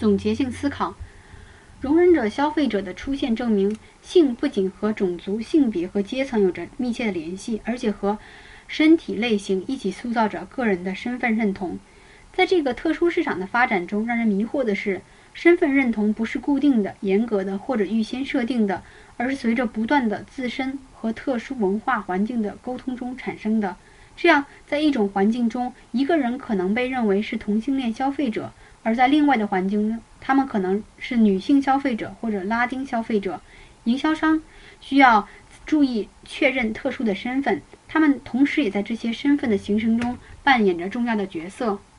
总结性思考。容忍者消费者的出现证明，性不仅和种族、性别和阶层有着密切的联系，而且和身体类型一起塑造着个人的身份认同。在这个特殊市场的发展中，让人迷惑的是，身份认同不是固定的、严格的或者预先设定的，而是随着不断的自身和特殊文化环境的沟通中产生的。这样，在一种环境中，一个人可能被认为是同性恋消费者，而在另外的环境中，他们可能是女性消费者或者拉丁消费者。营销商需要注意确认特殊的身份，他们同时也在这些身份的形成中扮演着重要的角色。